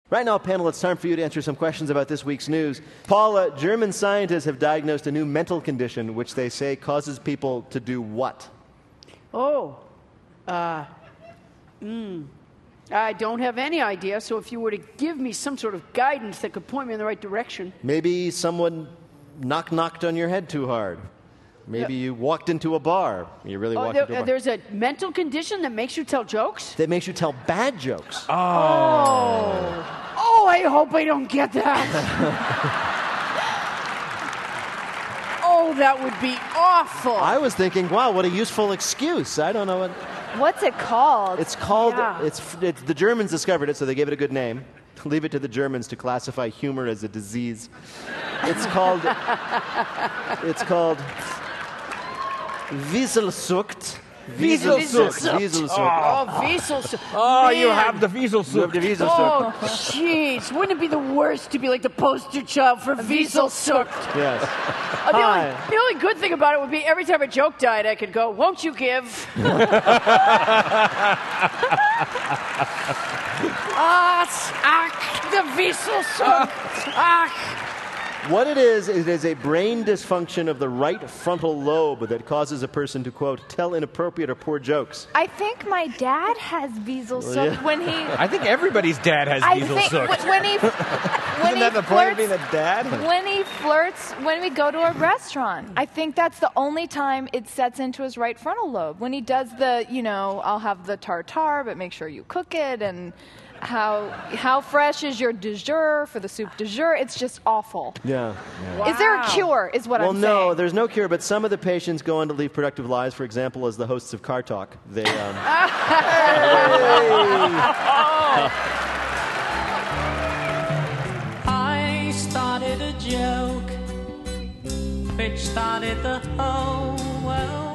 Right now, panel, it's time for you to answer some questions about this week's news. Paula, German scientists have diagnosed a new mental condition which they say causes people to do what? I don't have any idea, so if you were to give me some sort of guidance that could point me in the right direction. Maybe someone knocked on your head too hard. Maybe you walked into a bar. You really walked into a bar. There's a mental condition that makes you tell jokes? That makes you tell bad jokes. Oh, I hope I don't get that. Oh, that would be awful. I was thinking, wow, what a useful excuse. I don't know what... What's it called? It's called... Yeah. It's the Germans discovered it, so they gave it a good name. Leave it to the Germans to classify humor as a disease. It's called Wieselsucht. Wieselsucht. Wieselsucht. Oh, Wieselsucht. Oh, you Man. have the Wieselsucht. You have the Wieselsucht. Oh, jeez. Wouldn't it be the worst to be like the poster child for Wieselsucht? Yes. The only good thing about it would be every time a joke died, I could go, won't you give? The Wieselsucht. What it is a brain dysfunction of the right frontal lobe that causes a person to, quote, tell inappropriate or poor jokes. I think my dad has Wieselsucht when he... I think everybody's dad has I think Wieselsucht. when he Isn't that the point of being a dad? When he flirts, when we go to a restaurant, I think that's the only time it sets into his right frontal lobe. When he does the, I'll have the tartare, but make sure you cook it, and how fresh is your du jour for the soup du jour? It's just awful. Yeah. Wow. Is there a cure, is what I'm saying? Well, no, there's no cure, but some of the patients go on to lead productive lives. For example, as the hosts of Car Talk. They, I started a joke which started the whole world